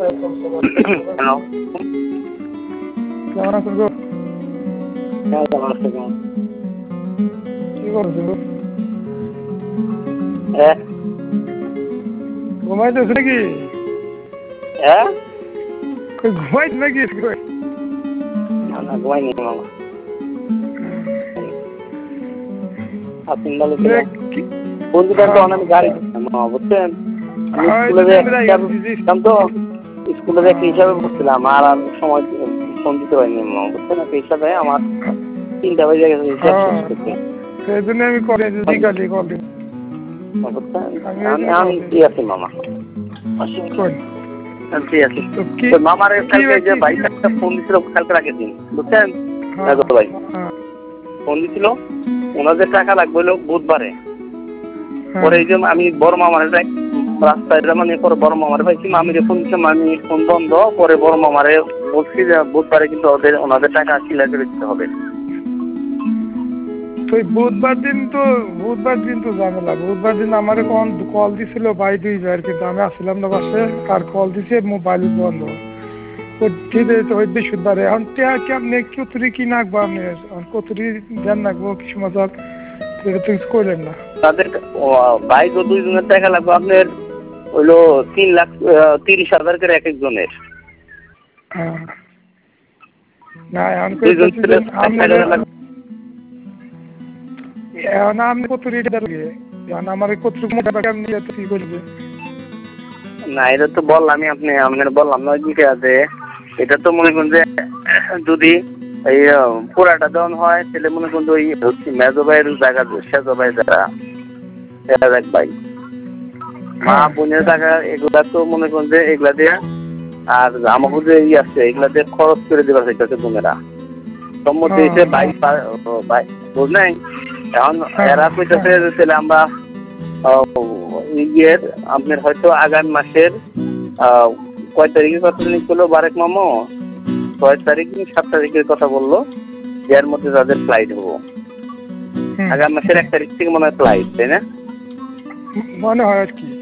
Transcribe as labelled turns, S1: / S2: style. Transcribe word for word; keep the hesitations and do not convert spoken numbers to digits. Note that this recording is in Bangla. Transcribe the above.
S1: হ্যালো।
S2: কেমন আছেন গো?
S1: হ্যাঁ, ভালো আছি। কেমন?
S2: কি করছেন গো?
S1: হ্যাঁ?
S2: ঘুমাইতেছে নাকি?
S1: হ্যাঁ?
S2: কই ঘুমাইছে নাকি? কই?
S1: না, না, ঘুমাইনি মামা। আপনি ভালো
S2: এ
S1: ছিলেন?
S2: কি?
S1: বন্ধু-বান্ধব
S2: হ্যাঁ,
S1: অনেক গাড়ি দিচ্ছেন মামা, বুঝছেন? আমি
S2: হ্যাঁ, এই
S1: স্কুলে
S2: জন্য
S1: যে
S2: আমি
S1: হিসাবে
S2: বিজি।
S1: পড়ছিলাম তো, স্কুলে যে একটা
S2: হ্যাঁ,
S1: হিসাবে পড়ছিলাম আর আর সময় ফোন দিতে পারিনি মামা, বুঝছেন? একটা হিসাবে আমার তিনটা বেজে গেছে হিসাব শেষ
S2: হ্যাঁ,
S1: করতে।
S2: সেই জন্য আমি কল দিই কালি কল দিই।
S1: বুঝছেন?
S2: আমি এই
S1: আমি
S2: জন্য
S1: আমি
S2: কল দিই।
S1: ফ্রি আছি মামা। অসুবিধা
S2: কই?
S1: নেই। আমি ফ্রি আছি।
S2: তো কি
S1: তো মামার
S2: কি
S1: কালকে যে
S2: কি
S1: ভাই একটা ফোন দিছিল কালকে রাখে দিন, বুঝছেন?
S2: হ্যাঁ,
S1: রাঘব ভাই
S2: হ্যাঁ,
S1: ফোন দিছিল, ওনাদের টাকা লাগবে হলো বুধবারে।
S2: হ্যাঁ,
S1: পরে এই যে আমি বড় মামার রাস্তায় মানে পরে বড় মামারে পাইছি, আমি ফোন দিচ্ছিলাম, আমি ফোন বন্ধ। পরে বড় মামারে বলছি যে বুধবারে কিন্তু ওদের ওনাদের টাকা ক্লিয়ার করে দিতে হবে।
S2: তো এই বুধবার দিন তো বুধবার দিন তো ঝামেলা। বুধবার দিন আমার কোন কল দিছিল ভাই দুই বার, কিন্তু আমি আসছিলাম না বাসে। আর কল দিছে মোবাইল বন্ধ। তো ঠিক আছে, তো ওই বৃহস্পতিবারে এখন টিয়া কেমনে কতুরি কি নাকবো আপনি? এখন কতুরি ধ্যান নাকবো কিছু মজা এটা তো কিছু করলেন না।
S1: তাদের ভাই তো দুইজনের টাকা লাগবে আপনার হইলো তিন লাখ আহ, তিরিশ হাজার করে এক একজনের।
S2: হ্যাঁ, না এখন
S1: দুইজন
S2: কইতেছি যে
S1: ছেলে ষাট
S2: আপনার
S1: হাজার লাগবে।
S2: এখন আপনি কতুরি এটা লাগে এখন আমার কতুরি কেমনি কি করবে?
S1: না, এটা তো বললামই, আপনি আপনার বললাম না ওইদিকে আছে। এটা তো মনে করুন যে যদি এই আহ, পুরাটা দেওয়ান হয় তাহলে মনে করুন যে ওই মেজো ভাইয়ের জায়গা সেজো ভাই যারা এক ভাই মা
S2: হ্যাঁ,
S1: বোনের টাকা এগুলা তো মনে করুন যে এগুলা দিয়ে আর আমাকে যে ই আছে এগুলা দিয়ে খরচ করে দেবার চাইতেছে বোনেরা। তোর মধ্যে
S2: হ্যাঁ,
S1: এসে ভাই
S2: হ্যাঁ,
S1: ভাই বুঝলেন? এখন
S2: হ্যাঁ,
S1: এরা কইতেছে
S2: হ্যাঁ,
S1: যে তাহলে আমরা আহ, ইয়ের আপনার হয়তো আগামী মাসের আহ, কয় তারিখে কথা জানি করলো বারেক মামো, ছয় তারিখ কি সাত তারিখের কথা বললো, এর মধ্যে তাদের ফ্লাইট হবো।
S2: হুম,
S1: আগামী মাসের এক তারিখ থেকে মনে হয় ফ্লাইট, তাই না?
S2: মনে হয় আর কি।